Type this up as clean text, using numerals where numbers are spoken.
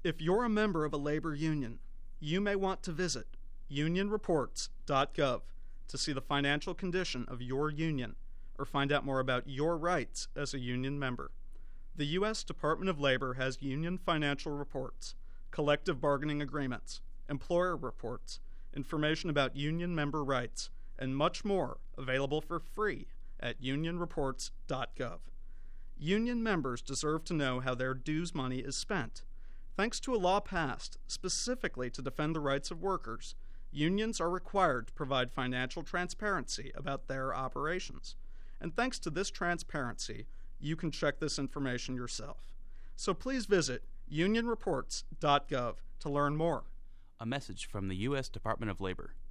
If you're a member of a labor union, you may want to visit unionreports.gov to see the financial condition of your union or find out more about your rights as a union member. The U.S. Department of Labor has union financial reports, collective bargaining agreements, employer reports, information about union member rights, and much more available for free at unionreports.gov. Union members deserve to know how their dues money is spent. Thanks to a law passed specifically to defend the rights of workers, unions are required to provide financial transparency about their operations. And thanks to this transparency, you can check this information yourself. So please visit unionreports.gov to learn more. A message from the U.S. Department of Labor.